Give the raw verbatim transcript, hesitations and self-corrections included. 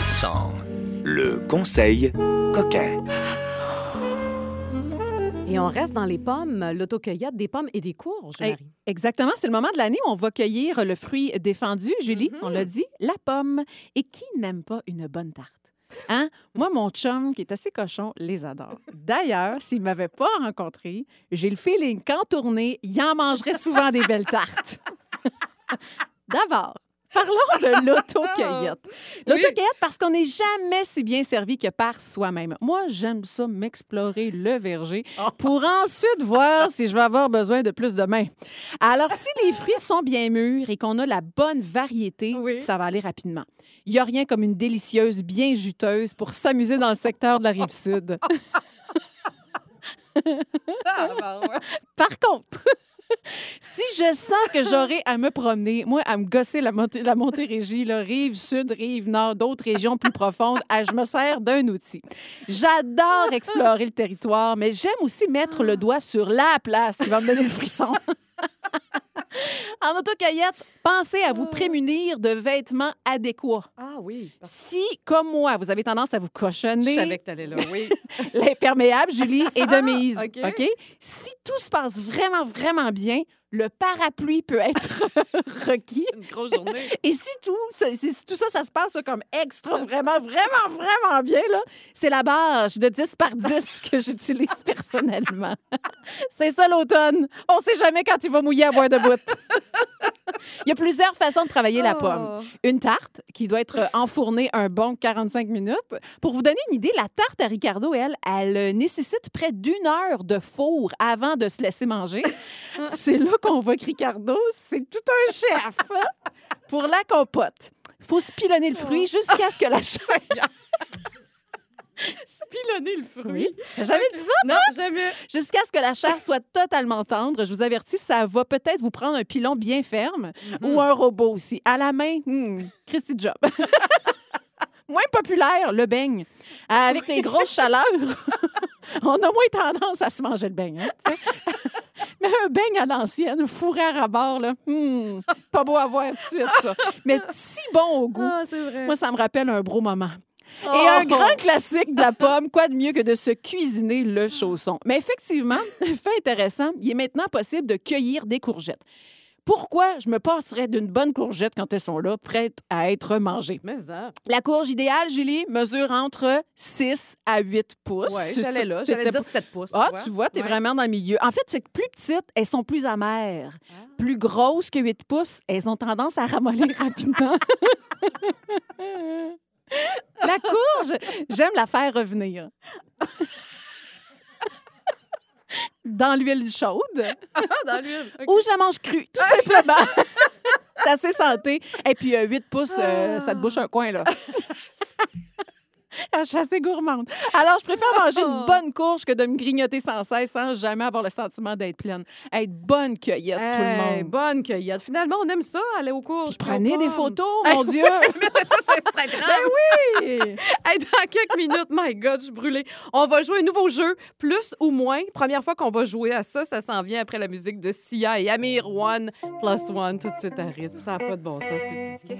sent le conseil coquin. Et on reste dans les pommes, l'autocueillette des pommes et des courges, Hey, Marie. exactement, c'est le moment de l'année où on va cueillir le fruit défendu, Julie, Mhm. on l'a dit, la pomme. Et qui n'aime pas une bonne tarte? Hein? Moi, mon chum, qui est assez cochon, les adore. D'ailleurs, s'il ne m'avait pas rencontré, j'ai le feeling qu'en tournée, il en mangerait souvent des belles tartes. D'abord, parlons de l'autocueillette. L'autocueillette, parce qu'on n'est jamais si bien servi que par soi-même. Moi, j'aime ça m'explorer le verger pour ensuite voir si je vais avoir besoin de plus de mains. Alors, si les fruits sont bien mûrs et qu'on a la bonne variété, Oui. ça va aller rapidement. Il n'y a rien comme une délicieuse, bien juteuse pour s'amuser dans le secteur de la Rive-Sud. Par contre, si je sens que j'aurai à me promener, moi, à me gosser la, Monté- la Montérégie, là, rive sud, rive nord, d'autres régions plus profondes, ah, je me sers d'un outil. J'adore explorer le territoire, mais j'aime aussi mettre le doigt sur la place qui va me donner le frisson. En autocueillette, pensez à vous prémunir de vêtements adéquats. Ah oui. Si, comme moi, vous avez tendance à vous Je cochonner, savais que t'allais là, oui. l'imperméable, Julie, est de mise. OK. OK? Si tout se passe vraiment, vraiment bien, le parapluie peut être requis. Une grosse journée. Et si tout, ça- si tout ça, ça se passe là, comme extra, vraiment, vraiment, vraiment bien, là, c'est la barge de dix par dix que j'utilise personnellement. C'est ça l'automne. On sait jamais quand il va mouiller à boire de bout. Il y a plusieurs façons de travailler la pomme. Une tarte qui doit être enfournée un bon quarante-cinq minutes. Pour vous donner une idée, la tarte à Ricardo, elle, elle euh, nécessite près d'une heure de four avant de se laisser manger. C'est là qu'on voit que Ricardo, c'est tout un chef. hein? Pour la compote, il faut spilonner le fruit jusqu'à ce que la chair... Pilonner le fruit. Oui. T'as jamais dit ça? Non, jamais. Jusqu'à ce que la chair soit totalement tendre. Je vous avertis, ça va peut-être vous prendre un pilon bien ferme ou un robot aussi. À la main, hmm, Christy Job. Moins populaire, le beigne. Euh, Avec les grosses chaleurs, on a moins tendance à se manger le beigne. Hein, tu sais. Mais un beigne à l'ancienne, fourré à rabord, là, hmm, pas beau à voir tout de suite, ça. Mais si bon au goût. Ah, c'est vrai. Moi, ça me rappelle un beau moment. Oh. Et un grand classique de la pomme, quoi de mieux que de se cuisiner le chausson. Mais effectivement, fait intéressant, il est maintenant possible de cueillir des courgettes. Pourquoi je me passerais d'une bonne courgette quand elles sont là, prêtes à être mangées? Mais ça. La courge idéale, Julie, mesure entre six à huit pouces. Ouais, C'est j'allais ça. là. J'allais T'étais dire sept pouces. Ah, tu vois, tu es Ouais. vraiment dans le milieu. En fait, c'est que plus petites, elles sont plus amères. Ah. Plus grosses que huit pouces, elles ont tendance à ramollir rapidement. La courge, j'aime la faire revenir. Dans l'huile chaude Ah, dans l'huile. OK. ou je la mange crue, tout simplement. C'est assez santé. Et puis, euh, huit pouces, euh, ça te bouche un coin, là. Je suis assez gourmande. Alors, je préfère manger une bonne courge que de me grignoter sans cesse sans jamais avoir le sentiment d'être pleine. Être bonne cueillette, tout le Hey, monde. bonne cueillette. Finalement, on aime ça, aller aux courges. Puis prenez des photos, mon Dieu! Mettez ça sur Instagram. Oui! Hey, dans quelques minutes, my God, je suis brûlée. On va jouer un nouveau jeu, plus ou moins. Première fois qu'on va jouer à ça, ça s'en vient après la musique de Sia et Amir One plus One, tout de suite à rythme. Ça n'a pas de bon sens ce que tu dis.